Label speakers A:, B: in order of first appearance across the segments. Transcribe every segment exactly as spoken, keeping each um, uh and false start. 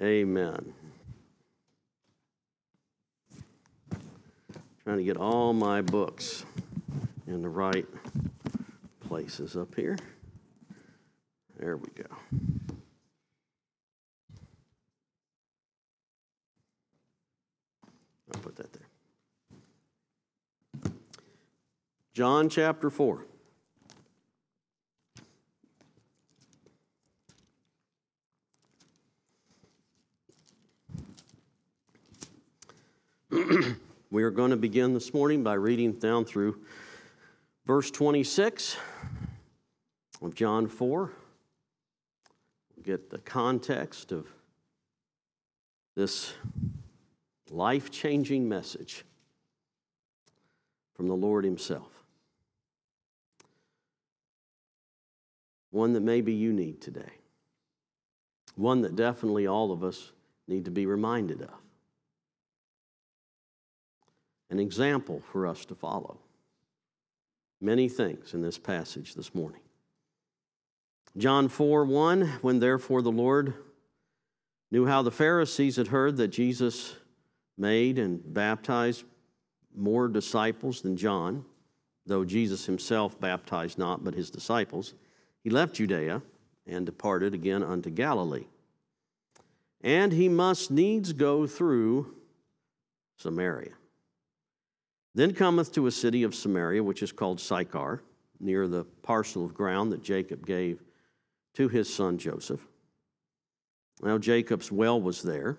A: Amen. Trying to get all my books in the right places up here. There we go. I'll put that there. John chapter four. We are going to begin this morning by reading down through verse twenty-six of John four. We'll get the context of this life-changing message from the Lord Himself. One that maybe you need today. One that definitely all of us need to be reminded of. An example for us to follow. Many things in this passage this morning. John four one, when therefore the Lord knew how the Pharisees had heard that Jesus made and baptized more disciples than John, though Jesus himself baptized not, but his disciples, he left Judea and departed again unto Galilee. And he must needs go through Samaria. Then cometh to a city of Samaria, which is called Sychar, near the parcel of ground that Jacob gave to his son Joseph. Now Jacob's well was there.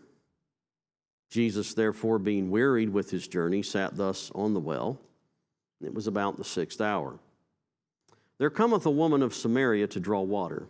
A: Jesus, therefore, being wearied with his journey, sat thus on the well. It was about the sixth hour. There cometh a woman of Samaria to draw water.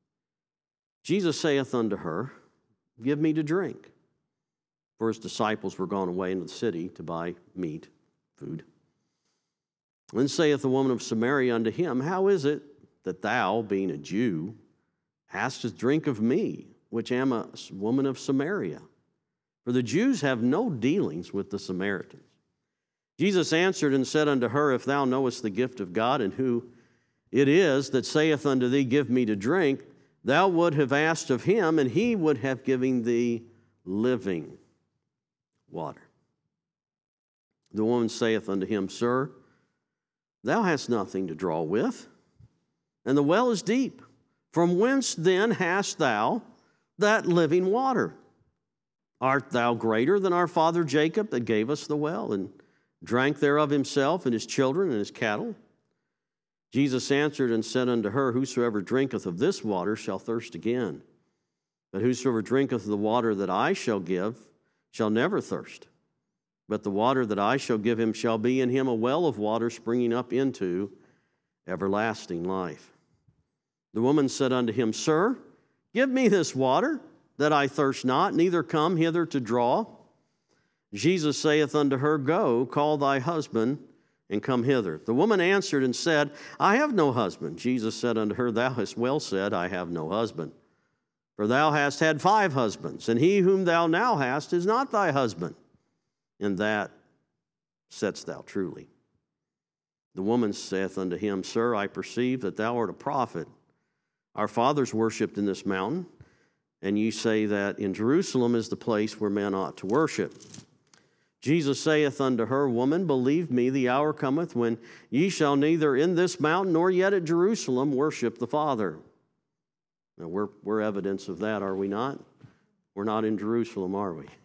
A: Jesus saith unto her, Give me to drink. For his disciples were gone away into the city to buy meat. Food. Then saith the woman of Samaria unto him, How is it that thou, being a Jew, askest drink of me, which am a woman of Samaria? For the Jews have no dealings with the Samaritans. Jesus answered and said unto her, If thou knowest the gift of God, and who it is that saith unto thee, Give me to drink, thou would have asked of him, and he would have given thee living water. The woman saith unto him, Sir, thou hast nothing to draw with, and the well is deep. From whence then hast thou that living water? Art thou greater than our father Jacob, that gave us the well, and drank thereof himself, and his children, and his cattle? Jesus answered and said unto her, Whosoever drinketh of this water shall thirst again. But whosoever drinketh of the water that I shall give shall never thirst. But the water that I shall give him shall be in him a well of water springing up into everlasting life. The woman said unto him, Sir, give me this water, that I thirst not, neither come hither to draw. Jesus saith unto her, Go, call thy husband, and come hither. The woman answered and said, I have no husband. Jesus said unto her, Thou hast well said, I have no husband. For thou hast had five husbands, and he whom thou now hast is not thy husband. And that saidst thou truly. The woman saith unto him, Sir, I perceive that thou art a prophet. Our fathers worshipped in this mountain, and ye say that in Jerusalem is the place where men ought to worship. Jesus saith unto her, Woman, believe me, the hour cometh when ye shall neither in this mountain nor yet at Jerusalem worship the Father. Now, we're, we're evidence of that, are we not? We're not in Jerusalem, are we?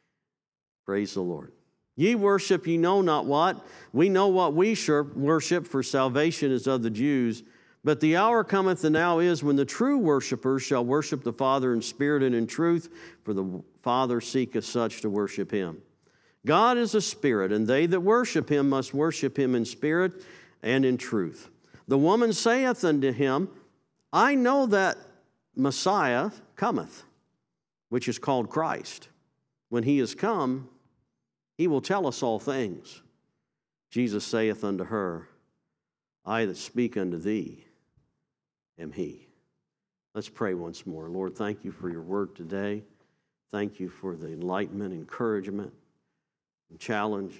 A: Praise the Lord. Ye worship ye know not what. We know what we worship, for salvation is of the Jews. But the hour cometh, and now is, when the true worshipers shall worship the Father in spirit and in truth, for the Father seeketh such to worship him. God is a spirit, and they that worship him must worship him in spirit and in truth. The woman saith unto him, I know that Messiah cometh, which is called Christ. When he is come, he will tell us all things. Jesus saith unto her, I that speak unto thee am he. Let's pray once more. Lord, thank you for your word today. Thank you for the enlightenment, encouragement, and challenge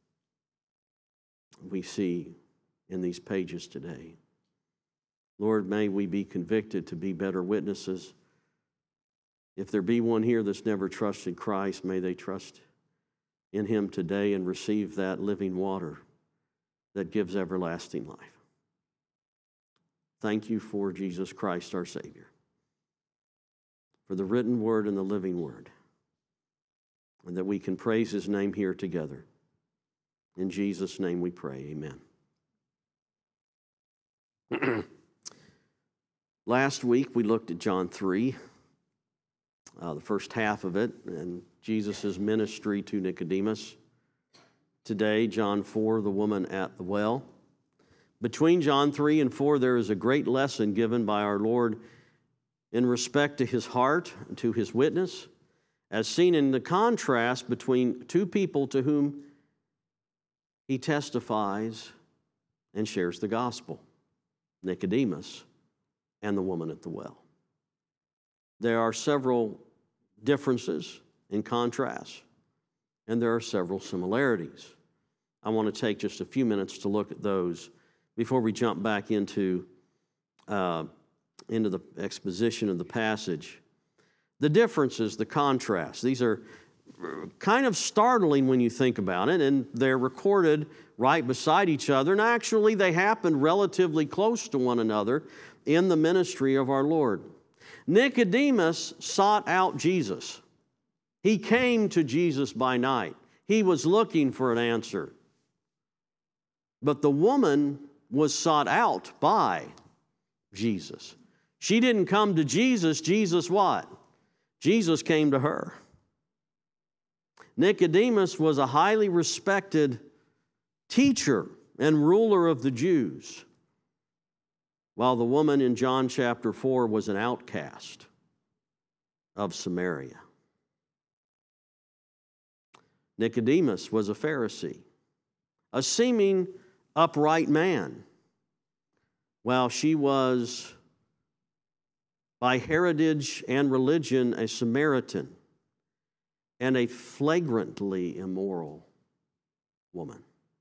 A: we see in these pages today. Lord, may we be convicted to be better witnesses If there be one here that's never trusted Christ, may they trust in him today and receive that living water that gives everlasting life. Thank you for Jesus Christ, our Savior, for the written word and the living word, and that we can praise his name here together. In Jesus' name we pray, amen. Last week we looked at John three, uh, the first half of it, and Jesus' ministry to Nicodemus. Today, John four, the woman at the well. Between John three and four, there is a great lesson given by our Lord in respect to his heart and to his witness, as seen in the contrast between two people to whom he testifies and shares the gospel, Nicodemus and the woman at the well. There are several differences in contrast, and there are several similarities. I want to take just a few minutes to look at those before we jump back into, uh, into the exposition of the passage. The differences, the contrast, these are kind of startling when you think about it, and they're recorded right beside each other, and actually they happen relatively close to one another in the ministry of our Lord. Nicodemus sought out Jesus. He came to Jesus by night. He was looking for an answer. But the woman was sought out by Jesus. She didn't come to Jesus. Jesus what? Jesus came to her. Nicodemus was a highly respected teacher and ruler of the Jews, while the woman in John chapter four was an outcast of Samaria. Nicodemus was a Pharisee, a seeming upright man, while she was by heritage and religion a Samaritan and a flagrantly immoral woman.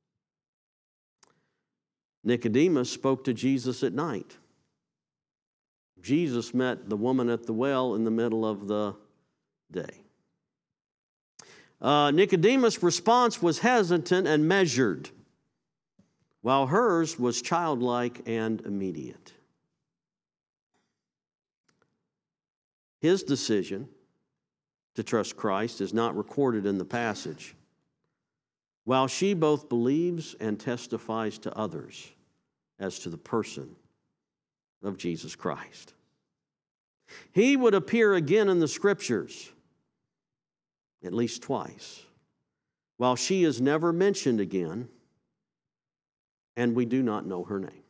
A: Nicodemus spoke to Jesus at night. Jesus met the woman at the well in the middle of the day. Uh, Nicodemus' response was hesitant and measured, while hers was childlike and immediate. His decision to trust Christ is not recorded in the passage, while she both believes and testifies to others as to the person of Jesus Christ. He would appear again in the Scriptures at least twice, while she is never mentioned again, and we do not know her name.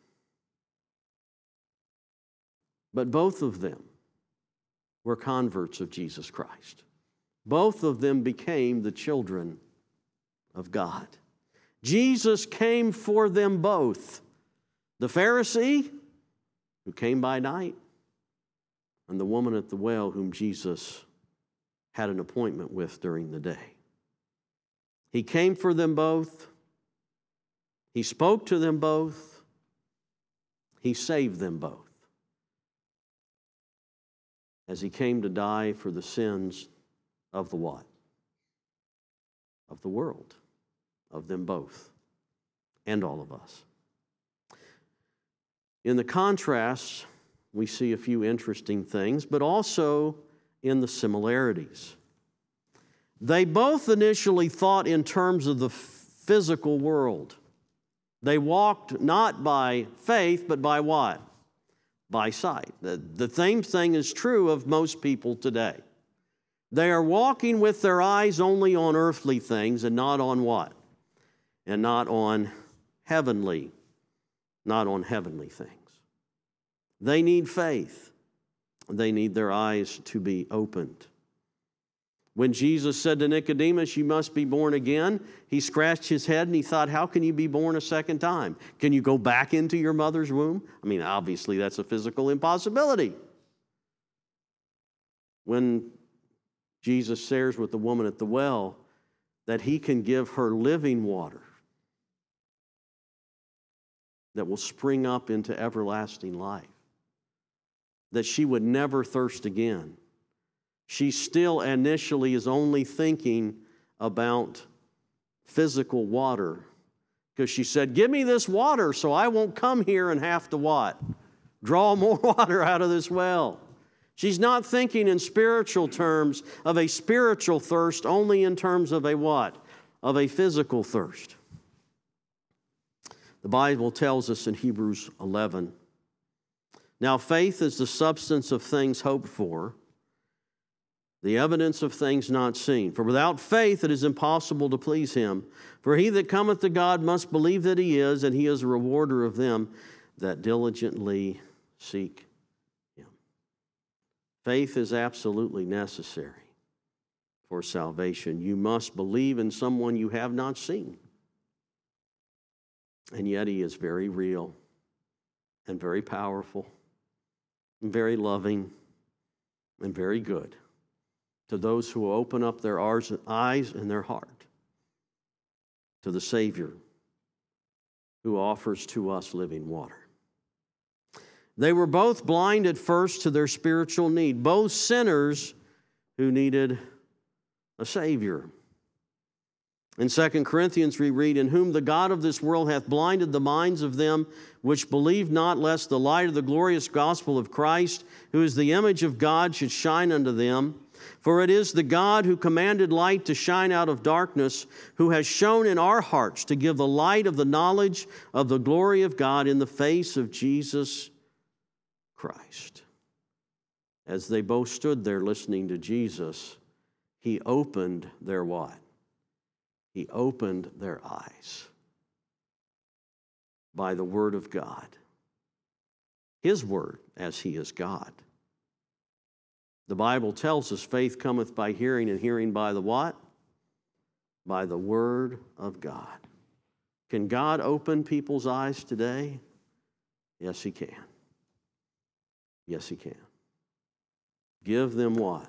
A: But both of them were converts of Jesus Christ. Both of them became the children of God. Jesus came for them both. The Pharisee, who came by night, and the woman at the well, whom Jesus had an appointment with during the day. He came for them both. He spoke to them both. He saved them both, as he came to die for the sins of the what? Of the world, of them both, and all of us. In the contrast, we see a few interesting things, but also in the similarities. They both initially thought in terms of the physical world. They walked not by faith, but by what? By sight. The, the same thing is true of most people today. They are walking with their eyes only on earthly things and not on what? And not on heavenly, not on heavenly things. They need faith. They need their eyes to be opened. When Jesus said to Nicodemus, "You must be born again," he scratched his head and he thought, how can you be born a second time? Can you go back into your mother's womb? I mean, obviously that's a physical impossibility. When Jesus shares with the woman at the well that he can give her living water that will spring up into everlasting life, that she would never thirst again. she still initially is only thinking about physical water. Because she said, give me this water so I won't come here and have to what? Draw more water out of this well. She's not thinking in spiritual terms of a spiritual thirst, only in terms of a what? Of a physical thirst. The Bible tells us in Hebrews eleven, now faith is the substance of things hoped for, the evidence of things not seen. For without faith it is impossible to please him. For he that cometh to God must believe that he is, and he is a rewarder of them that diligently seek him. Faith is absolutely necessary for salvation. You must believe in someone you have not seen. And yet he is very real and very powerful and very loving and very good to those who open up their eyes and their heart to the Savior who offers to us living water. They were both blind at first to their spiritual need, both sinners who needed a Savior. In Second Corinthians we read, in whom the God of this world hath blinded the minds of them which believe not, lest the light of the glorious gospel of Christ, who is the image of God, should shine unto them. For it is the God who commanded light to shine out of darkness, who has shone in our hearts to give the light of the knowledge of the glory of God in the face of Jesus Christ. As they both stood there listening to Jesus, he opened their what? He opened their eyes by the word of God. His word, as he is God. The Bible tells us faith cometh by hearing, and hearing by the what? By the word of God. Can God open people's eyes today? Yes, he can. Yes, he can. Give them what?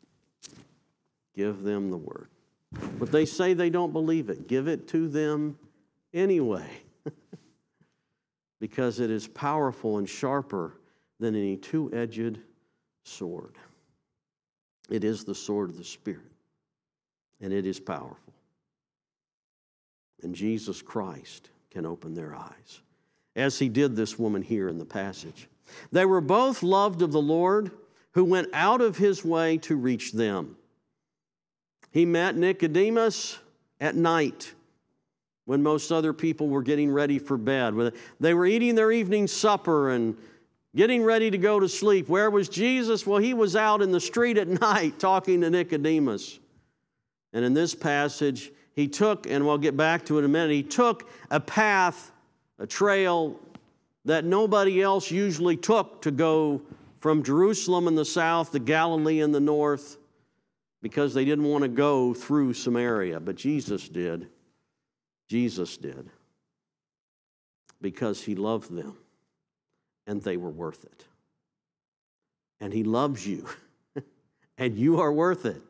A: Give them the word. But they say they don't believe it. Give it to them anyway. Because it is powerful and sharper than any two-edged sword. It is the sword of the Spirit. And it is powerful. And Jesus Christ can open their eyes, as he did this woman here in the passage. They were both loved of the Lord, who went out of his way to reach them. He met Nicodemus at night when most other people were getting ready for bed. They were eating their evening supper and getting ready to go to sleep. Where was Jesus? Well, he was out in the street at night talking to Nicodemus. And in this passage, he took, and we'll get back to it in a minute, he took a path, a trail that nobody else usually took to go from Jerusalem in the south to Galilee in the north, because they didn't want to go through Samaria. But Jesus did. Jesus did. Because he loved them. And they were worth it. And he loves you. And you are worth it.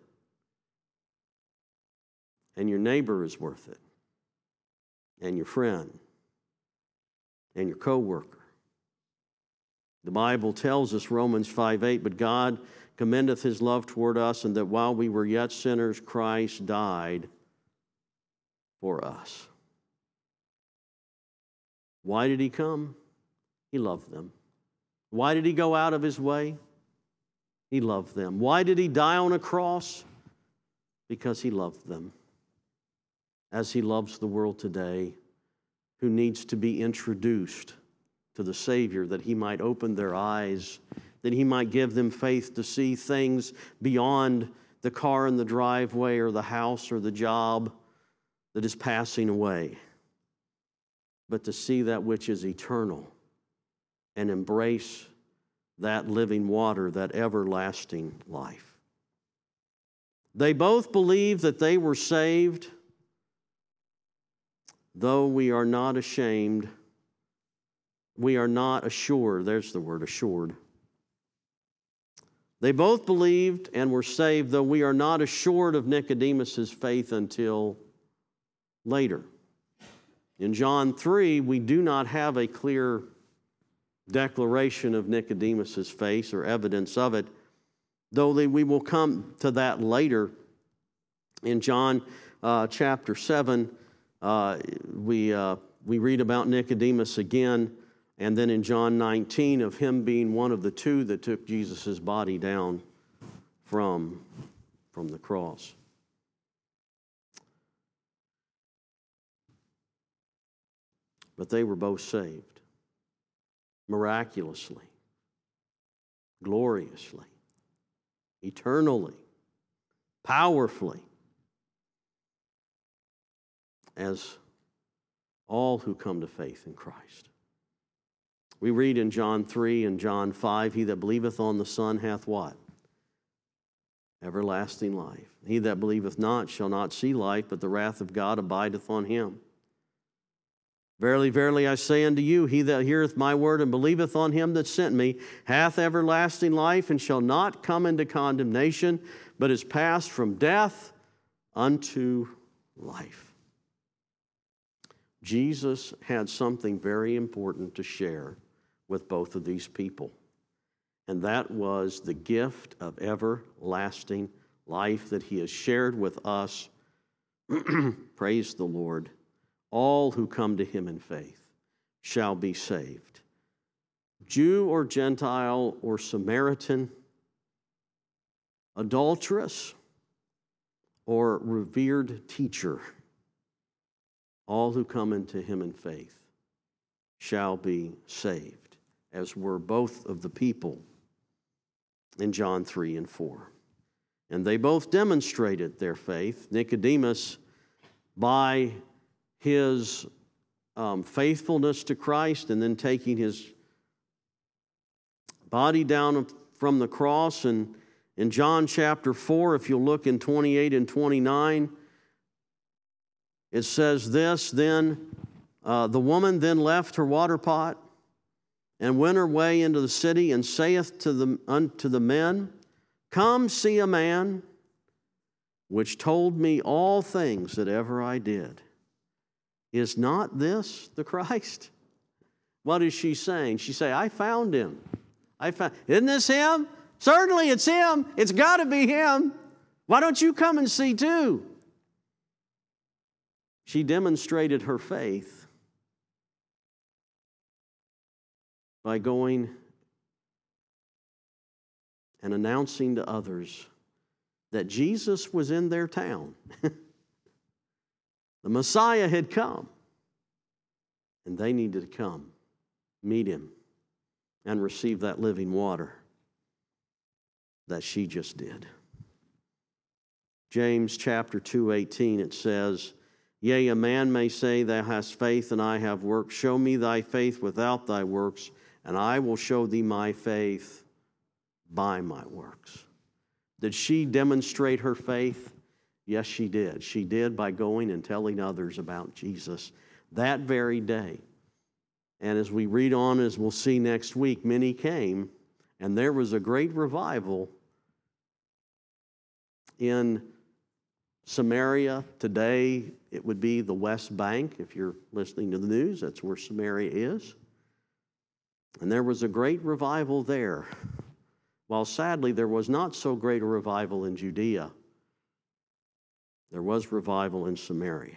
A: And your neighbor is worth it. And your friend. And your co-worker. The Bible tells us, Romans five eight, but God commendeth his love toward us, and that while we were yet sinners, Christ died for us. Why did he come? He loved them. Why did he go out of his way? He loved them. Why did he die on a cross? Because he loved them. As he loves the world today, who needs to be introduced to the Savior, that he might open their eyes, that he might give them faith to see things beyond the car in the driveway or the house or the job that is passing away, but to see that which is eternal and embrace that living water, that everlasting life. They both believed that they were saved, though we are not ashamed. We are not assured. There's the word, assured. They both believed and were saved, though we are not assured of Nicodemus' faith until later. In John three, we do not have a clear declaration of Nicodemus' faith or evidence of it, though we will come to that later. In John uh, chapter seven, uh, we, uh, we read about Nicodemus again, and then in John nineteen of him being one of the two that took Jesus' body down from, from the cross. But they were both saved, miraculously, gloriously, eternally, powerfully, as all who come to faith in Christ. We read in John three and John five, he that believeth on the Son hath what? Everlasting life. He that believeth not shall not see life, but the wrath of God abideth on him. Verily, verily, I say unto you, he that heareth my word and believeth on him that sent me hath everlasting life, and shall not come into condemnation, but is passed from death unto life. Jesus had something very important to share with both of these people, and that was the gift of everlasting life that he has shared with us. Praise the Lord. All who come to him in faith shall be saved. Jew or Gentile or Samaritan, adulteress or revered teacher, all who come into him in faith shall be saved, as were both of the people in John three and four. And they both demonstrated their faith. Nicodemus, by his um, faithfulness to Christ, and then taking his body down from the cross. And in John chapter four, if you'll look in twenty-eight and twenty-nine, it says this, Then uh, the woman then left her water pot and went her way into the city, and saith to the, unto the men, Come see a man which told me all things that ever I did. Is not this the Christ? What is she saying? She say, I found him. I found. Isn't this him? Certainly it's him. It's got to be him. Why don't you come and see too? She demonstrated her faith by going and announcing to others that Jesus was in their town. The Messiah had come, and they needed to come, meet him, and receive that living water that she just did. James chapter two, eighteen, it says, Yea, a man may say, Thou hast faith, and I have works. Show me thy faith without thy works, and I will show thee my faith by my works. Did she demonstrate her faith? Yes, she did. She did by going and telling others about Jesus that very day. And as we read on, as we'll see next week, many came, and there was a great revival in Samaria. Today, it would be the West Bank. If you're listening to the news, that's where Samaria is. And there was a great revival there. While sadly, there was not so great a revival in Judea. There was revival in Samaria.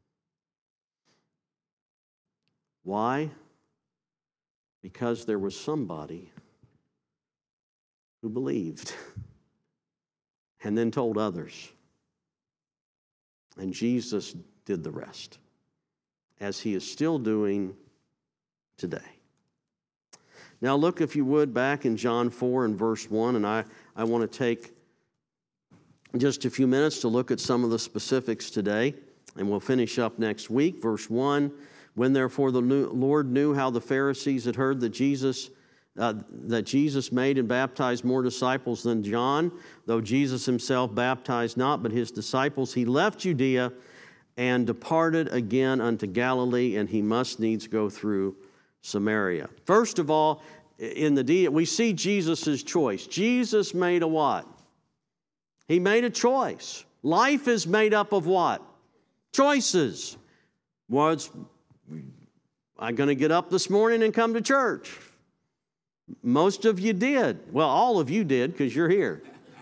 A: Why? Because there was somebody who believed and then told others. And Jesus did the rest, as he is still doing today. Now look, if you would, back in John four and verse one, and I, I want to take just a few minutes to look at some of the specifics today, and we'll finish up next week. Verse one, When therefore the Lord knew how the Pharisees had heard that Jesus uh, that Jesus made and baptized more disciples than John, though Jesus himself baptized not, but his disciples, he left Judea and departed again unto Galilee, and he must needs go through Samaria. First of all, in the deed, we see Jesus' choice. Jesus made a what? He made a choice. Life is made up of what? Choices. Was I going to get up this morning and come to church? Most of you did. Well, all of you did because you're here.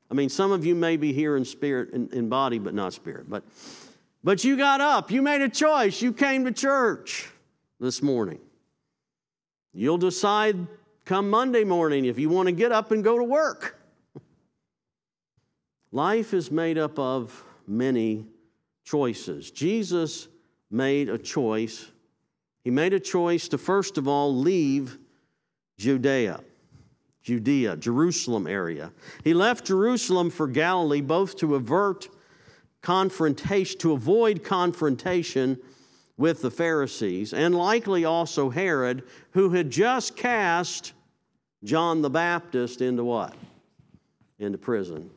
A: I mean, some of you may be here in spirit, in, in body, but not spirit. But, but you got up. You made a choice. You came to church this morning. You'll decide come Monday morning if you want to get up and go to work. Life is made up of many choices. Jesus made a choice. He made a choice to, first of all, leave Judea, Judea, Jerusalem area. He left Jerusalem for Galilee, both to avert confrontation, to avoid confrontation with the Pharisees, and likely also Herod, who had just cast John the Baptist into what? Into prison,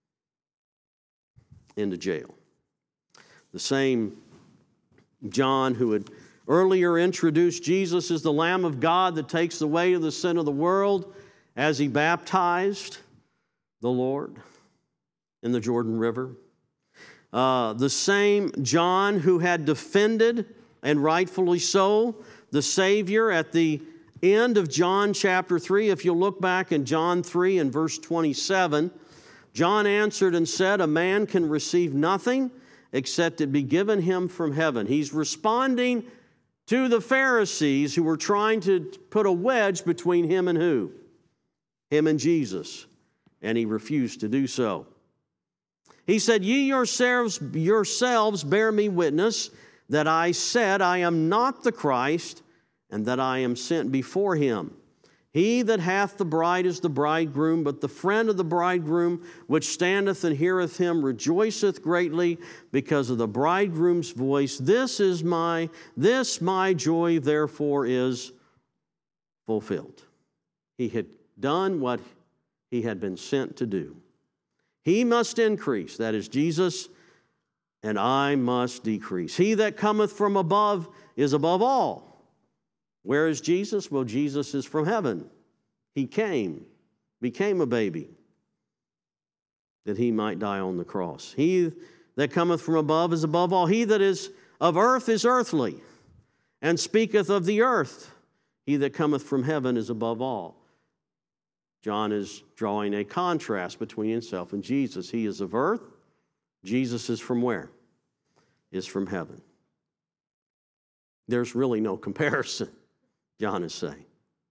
A: into jail. The same John who had earlier introduced Jesus as the Lamb of God that takes away the sin of the world as he baptized the Lord in the Jordan River. Uh, the same John who had defended, and rightfully so, the Savior at the end of John chapter three. If you'll look back in John three and verse twenty-seven, John answered and said, "A man can receive nothing except it be given him from heaven." He's responding to the Pharisees who were trying to put a wedge between him and who? Him and Jesus. And he refused to do so. He said, "Ye yourselves, yourselves bear me witness that I said, I am not the Christ, and that I am sent before him. He that hath the bride is the bridegroom, but the friend of the bridegroom, which standeth and heareth him, rejoiceth greatly because of the bridegroom's voice. This is my, this my joy, therefore is fulfilled." He had done what he had been sent to do. He must increase, that is Jesus, and I must decrease. He that cometh from above is above all. Where is Jesus? Well, Jesus is from heaven. He came, became a baby, that he might die on the cross. He that cometh from above is above all. He that is of earth is earthly, and speaketh of the earth. He that cometh from heaven is above all. John is drawing a contrast between himself and Jesus. He is of earth. Jesus is from where? Is from heaven. There's really no comparison, John is saying.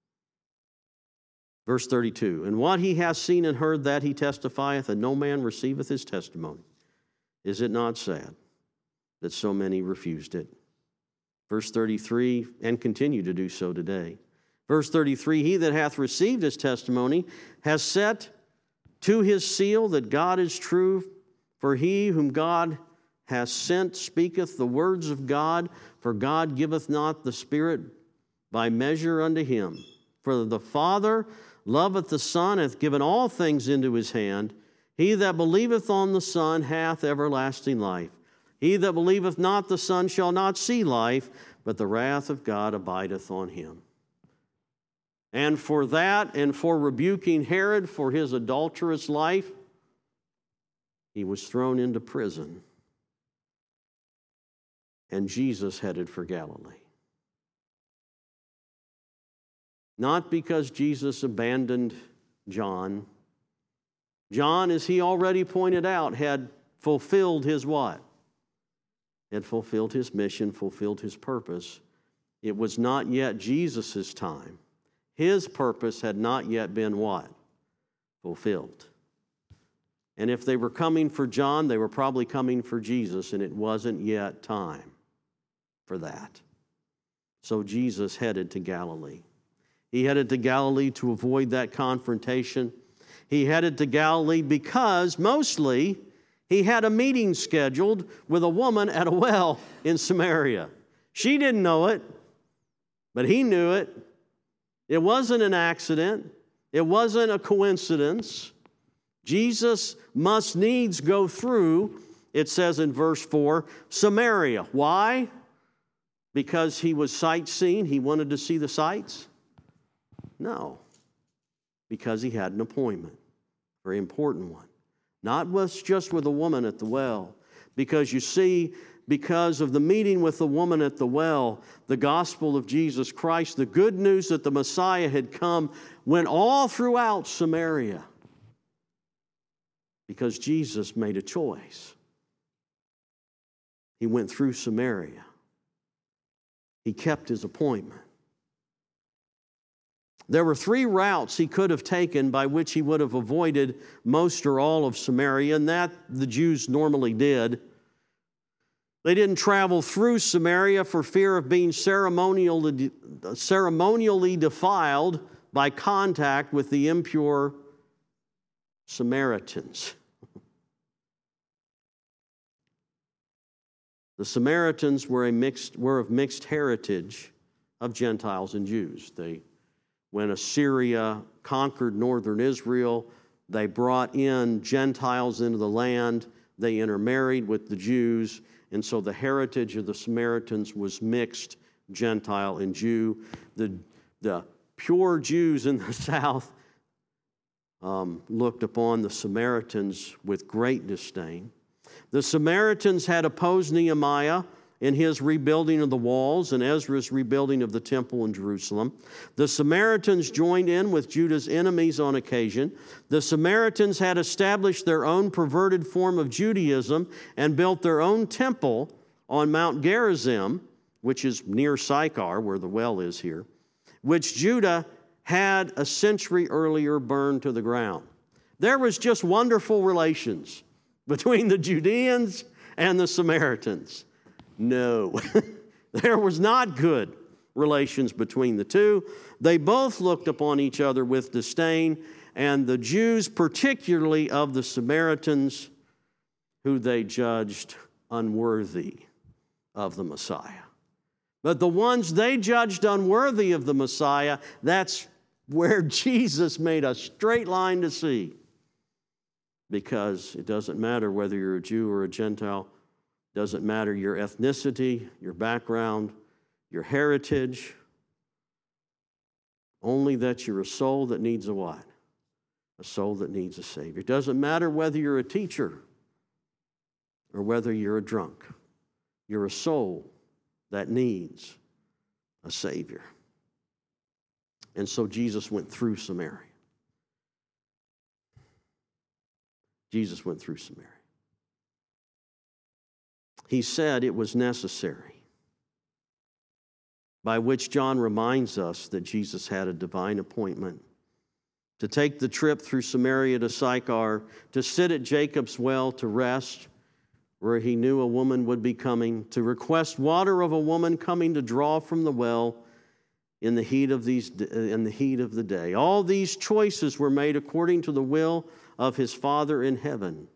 A: Verse thirty-two, "And what he hath seen and heard, that he testifieth, and no man receiveth his testimony. Is it not sad that so many refused it?" Verse thirty-three, and continue to do so today. Verse thirty-three, "He that hath received his testimony has set to his seal that God is true, for he whom God hath sent speaketh the words of God, for God giveth not the Spirit by measure unto him. For the Father loveth the Son, hath given all things into his hand. He that believeth on the Son hath everlasting life. He that believeth not the Son shall not see life, but the wrath of God abideth on him." And for that, and for rebuking Herod for his adulterous life, he was thrown into prison. And Jesus headed for Galilee. Not because Jesus abandoned John. John, as he already pointed out, had fulfilled his what? Had fulfilled his mission, fulfilled his purpose. It was not yet Jesus' time. His purpose had not yet been what? Fulfilled. And if they were coming for John, they were probably coming for Jesus, and it wasn't yet time for that. So Jesus headed to Galilee. He headed to Galilee to avoid that confrontation. He headed to Galilee because, mostly, he had a meeting scheduled with a woman at a well in Samaria. She didn't know it, but he knew it. It wasn't an accident. It wasn't a coincidence. Jesus must needs go through, it says in verse four, Samaria. Why? Because he was sightseeing. He wanted to see the sights? No. Because he had an appointment. Very important one. Not with, just with a woman at the well. Because you see, because of the meeting with the woman at the well, the gospel of Jesus Christ, the good news that the Messiah had come, went all throughout Samaria. because Jesus made a choice. He went through Samaria. He kept his appointment. There were three routes he could have taken by which he would have avoided most or all of Samaria, and that the Jews normally did. They didn't travel through Samaria for fear of being ceremonially, ceremonially defiled by contact with the impure Samaritans. The Samaritans were, a mixed, were of mixed heritage of Gentiles and Jews. They When Assyria conquered northern Israel, they brought in Gentiles into the land. They intermarried with the Jews, and so the heritage of the Samaritans was mixed Gentile and Jew. The, the pure Jews in the south um, looked upon the Samaritans with great disdain. The Samaritans had opposed Nehemiah in his rebuilding of the walls and Ezra's rebuilding of the temple in Jerusalem. The Samaritans joined in with Judah's enemies on occasion. The Samaritans had established their own perverted form of Judaism and built their own temple on Mount Gerizim, which is near Sychar, where the well is here, which Judah had a century earlier burned to the ground. There was just wonderful relations between the Judeans and the Samaritans. No, there was not good relations between the two. They both looked upon each other with disdain, and the Jews, particularly of the Samaritans, who they judged unworthy of the Messiah. But the ones they judged unworthy of the Messiah, that's where Jesus made a straight line to see. Because it doesn't matter whether you're a Jew or a Gentile. Doesn't matter your ethnicity, your background, your heritage. Only that you're a soul that needs a what? A soul that needs a Savior. It doesn't matter whether you're a teacher or whether you're a drunk. You're a soul that needs a Savior. And so Jesus went through Samaria. Jesus went through Samaria. He said it was necessary, by which John reminds us that Jesus had a divine appointment to take the trip through Samaria to Sychar, to sit at Jacob's well to rest, where he knew a woman would be coming, to request water of a woman coming to draw from the well in the heat of these in the heat of the day. All these choices were made according to the will of his Father in heaven,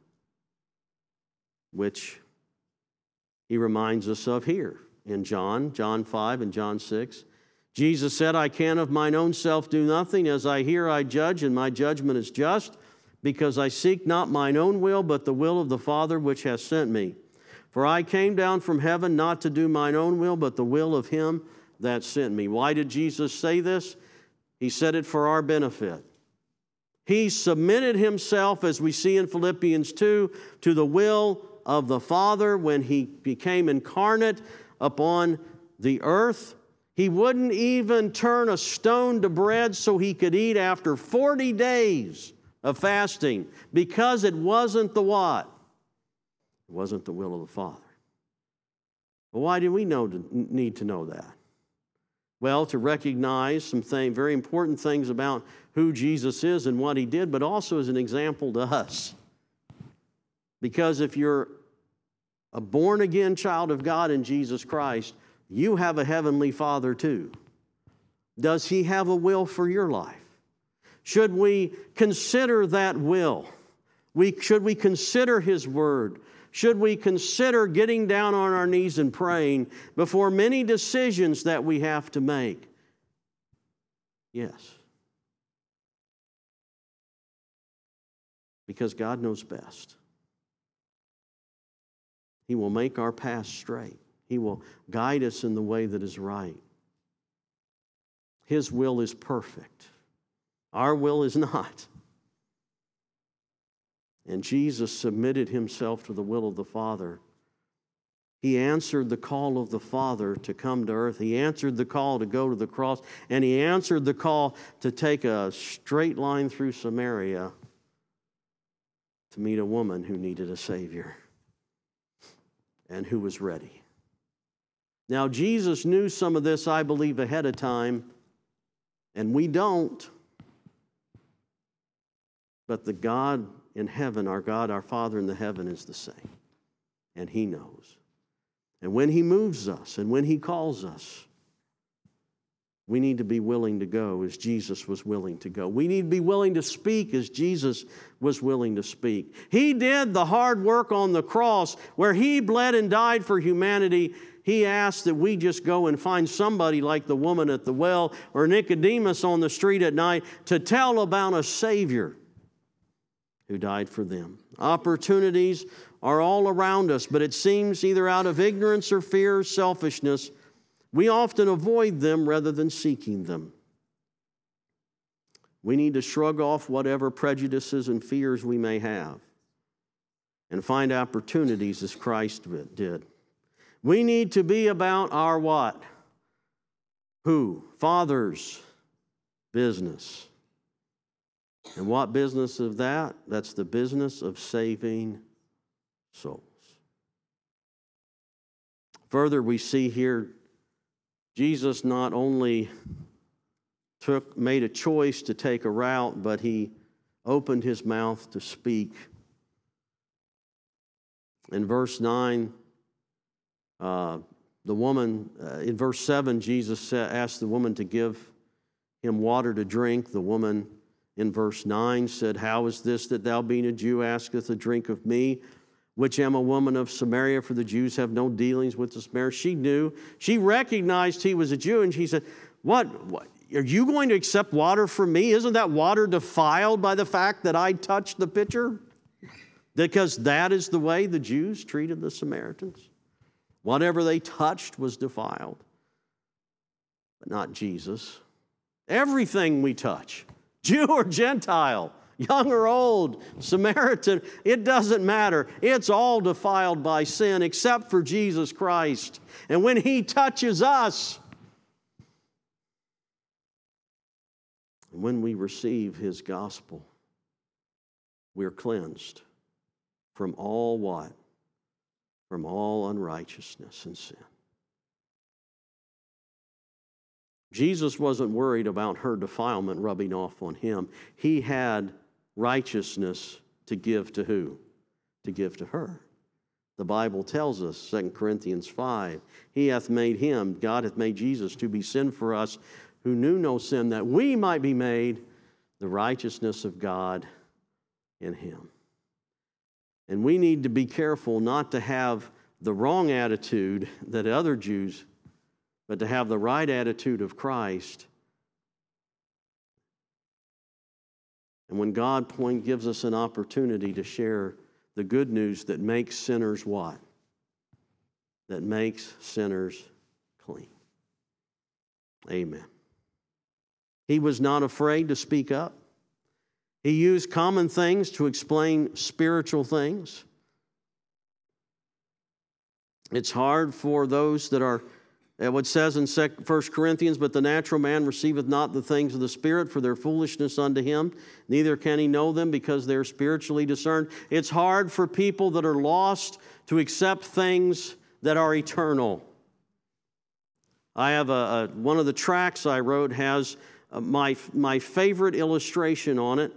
A: which he reminds us of here in John, John five and John six. Jesus said, I can of mine own self do nothing. As I hear, I judge, and my judgment is just, because I seek not mine own will, but the will of the Father which has sent me. For I came down from heaven not to do mine own will, but the will of him that sent me. Why did Jesus say this? He said it for our benefit. He submitted himself, as we see in Philippians two, to the will of the Father when he became incarnate upon the earth. He wouldn't even turn a stone to bread so he could eat after forty days of fasting, because it wasn't the what? It wasn't the will of the Father. Well, why do we know to, need to know that? Well, to recognize some thing, very important things about who Jesus is and what he did, but also as an example to us. Because if you're a born-again child of God in Jesus Christ, you have a heavenly Father too. Does he have a will for your life? Should we consider that will? We, should we consider his word? Should we consider getting down on our knees and praying before many decisions that we have to make? Yes. Because God knows best. He will make our path straight. He will guide us in the way that is right. His will is perfect. Our will is not. And Jesus submitted himself to the will of the Father. He answered the call of the Father to come to earth. He answered the call to go to the cross. And he answered the call to take a straight line through Samaria to meet a woman who needed a Savior and who was ready. Now, Jesus knew some of this, I believe, ahead of time, and we don't. But the God in heaven, our God, our Father in the heaven, is the same, and He knows. And when He moves us and when He calls us, we need to be willing to go as Jesus was willing to go. We need to be willing to speak as Jesus was willing to speak. He did the hard work on the cross where He bled and died for humanity. He asked that we just go and find somebody like the woman at the well or Nicodemus on the street at night to tell about a Savior who died for them. Opportunities are all around us, but it seems either out of ignorance or fear or selfishness, we often avoid them rather than seeking them. We need to shrug off whatever prejudices and fears we may have and find opportunities as Christ did. We need to be about our what? Who? Father's business. And what business of that? That's the business of saving souls. Further, we see here Jesus not only took, made a choice to take a route, but He opened His mouth to speak. In verse nine, uh, the woman, uh, in verse seven, Jesus asked the woman to give Him water to drink. The woman in verse nine said, "How is this that thou, being a Jew, asketh a drink of me, which am a woman of Samaria, for the Jews have no dealings with the Samaritans?" She knew. She recognized He was a Jew, and she said, what, what? Are you going to accept water from me? Isn't that water defiled by the fact that I touched the pitcher? Because that is the way the Jews treated the Samaritans. Whatever they touched was defiled. But not Jesus. Everything we touch, Jew or Gentile, young or old, Samaritan, it doesn't matter. It's all defiled by sin except for Jesus Christ. And when He touches us, when we receive His gospel, we're cleansed from all what? From all unrighteousness and sin. Jesus wasn't worried about her defilement rubbing off on Him. He had righteousness to give to who? To give to her. The Bible tells us, Second Corinthians five, He hath made Him, God hath made Jesus to be sin for us who knew no sin, that we might be made the righteousness of God in Him. And we need to be careful not to have the wrong attitude that other Jews, but to have the right attitude of Christ. And when God point gives us an opportunity to share the good news that makes sinners what? That makes sinners clean. Amen. He was not afraid to speak up. He used common things to explain spiritual things. It's hard for those that are, what says in First Corinthians, but the natural man receiveth not the things of the Spirit, for their foolishness unto him, neither can he know them, because they're spiritually discerned. It's hard for people that are lost to accept things that are eternal. I have a, a one of the tracts I wrote has uh, my, my favorite illustration on it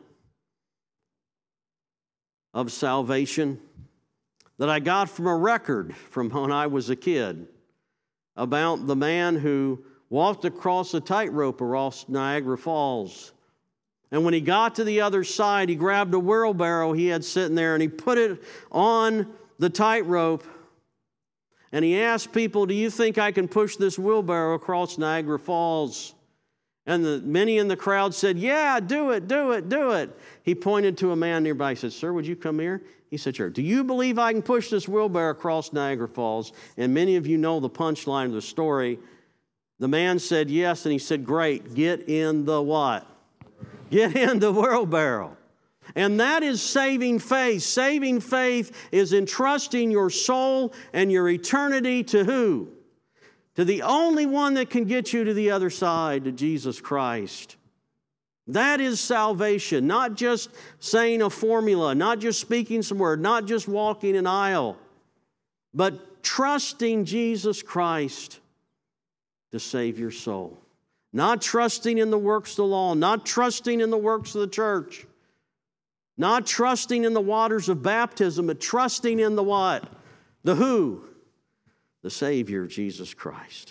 A: of salvation that I got from a record from when I was a kid about the man who walked across a tightrope across Niagara Falls. And when he got to the other side, he grabbed a wheelbarrow he had sitting there and he put it on the tightrope. And he asked people, "Do you think I can push this wheelbarrow across Niagara Falls?" And the, many in the crowd said, "Yeah, do it, do it, do it." He pointed to a man nearby. He said, "Sir, would you come here?" He said, "Sure. Do you believe I can push this wheelbarrow across Niagara Falls?" And many of you know the punchline of the story. The man said yes, and he said, "Great, get in the what? Get in the wheelbarrow." And that is saving faith. Saving faith is entrusting your soul and your eternity to who? To the only one that can get you to the other side, to Jesus Christ. That is salvation, not just saying a formula, not just speaking some word, not just walking an aisle, but trusting Jesus Christ to save your soul. Not trusting in the works of the law, not trusting in the works of the church, not trusting in the waters of baptism, but trusting in the what? The who? The Savior, Jesus Christ.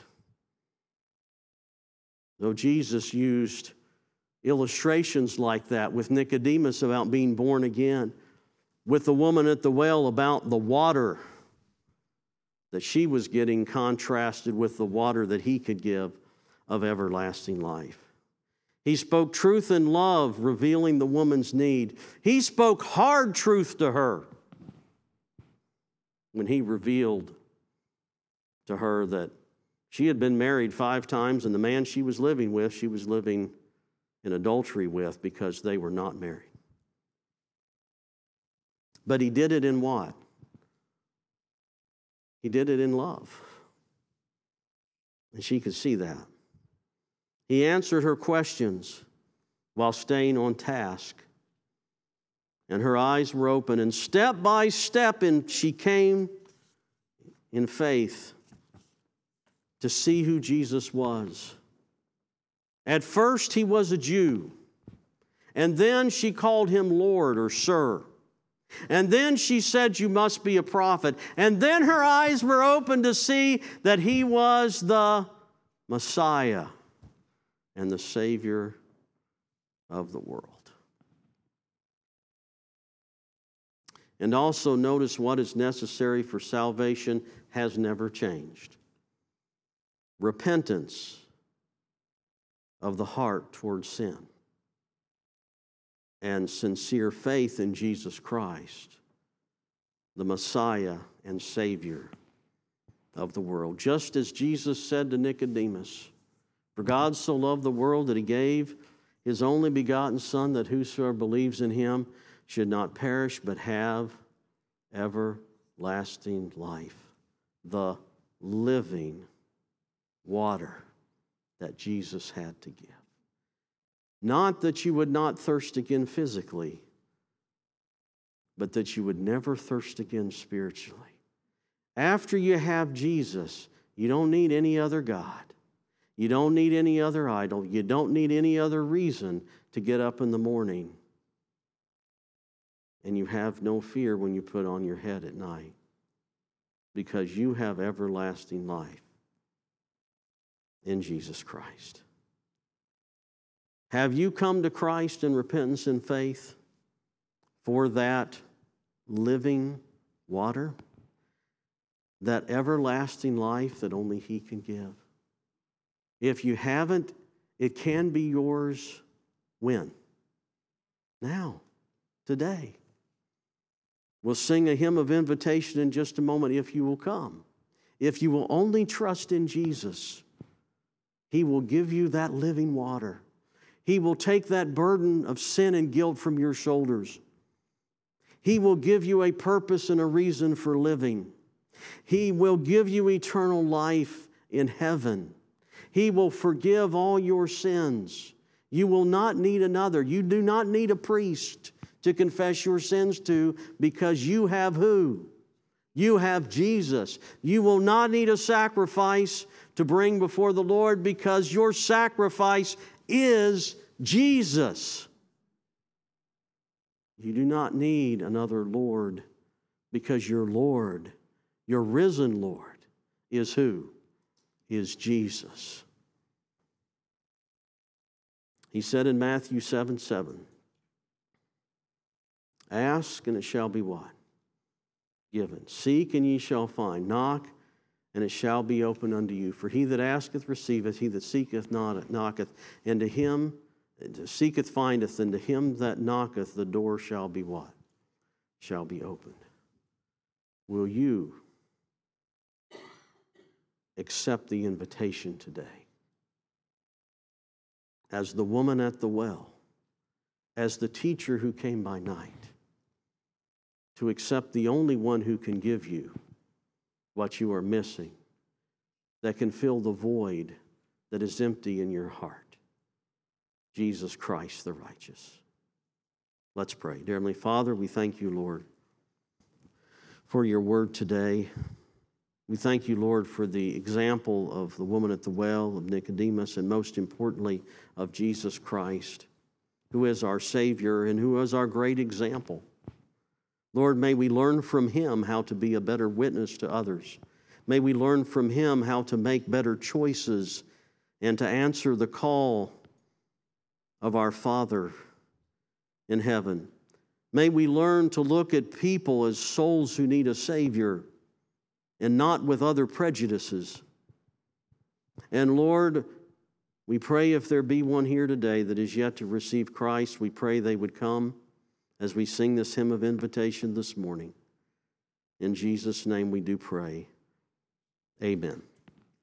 A: Though Jesus used illustrations like that with Nicodemus about being born again, with the woman at the well about the water that she was getting contrasted with the water that he could give of everlasting life. He spoke truth in love, revealing the woman's need. He spoke hard truth to her when he revealed to her that she had been married five times, and the man she was living with, she was living in adultery with because they were not married. But he did it in what? He did it in love. And she could see that. He answered her questions while staying on task. And her eyes were open, and step by step and she came in faith to see who Jesus was. At first, he was a Jew. And then she called him Lord or Sir. And then she said, you must be a prophet. And then her eyes were open to see that he was the Messiah and the Savior of the world. And also notice what is necessary for salvation has never changed. Repentance of the heart towards sin and sincere faith in Jesus Christ, the Messiah and Savior of the world. Just as Jesus said to Nicodemus, for God so loved the world that he gave his only begotten Son, that whosoever believes in him should not perish but have everlasting life. The living water that Jesus had to give. Not that you would not thirst again physically, but that you would never thirst again spiritually. After you have Jesus, you don't need any other God. You don't need any other idol. You don't need any other reason to get up in the morning. And you have no fear when you put on your head at night, because you have everlasting life in Jesus Christ. Have you come to Christ in repentance and faith for that living water, that everlasting life that only he can give? If you haven't, it can be yours when? Now, today. We'll sing a hymn of invitation in just a moment if you will come. If you will only trust in Jesus, he will give you that living water. He will take that burden of sin and guilt from your shoulders. He will give you a purpose and a reason for living. He will give you eternal life in heaven. He will forgive all your sins. You will not need another. You do not need a priest to confess your sins to, because you have who? You have Jesus. You will not need a sacrifice to bring before the Lord, because your sacrifice is Jesus. You do not need another Lord, because your Lord, your risen Lord, is who? Is Jesus. He said in Matthew seven seven, ask and it shall be what? Given. Seek and ye shall find. Knock and it shall be opened unto you. For he that asketh receiveth, he that seeketh not knocketh, and to him seeketh findeth, and to him that knocketh the door shall be what? Shall be opened. Will you accept the invitation today? As the woman at the well, as the teacher who came by night, to accept the only one who can give you what you are missing, that can fill the void that is empty in your heart. Jesus Christ the righteous. Let's pray. Dear Heavenly Father, we thank you, Lord, for your word today. We thank you, Lord, for the example of the woman at the well, of Nicodemus, and most importantly, of Jesus Christ, who is our Savior and who is our great example. Lord, may we learn from him how to be a better witness to others. May we learn from him how to make better choices and to answer the call of our Father in heaven. May we learn to look at people as souls who need a Savior and not with other prejudices. And Lord, we pray if there be one here today that is yet to receive Christ, we pray they would come as we sing this hymn of invitation this morning. In Jesus' name we do pray. Amen.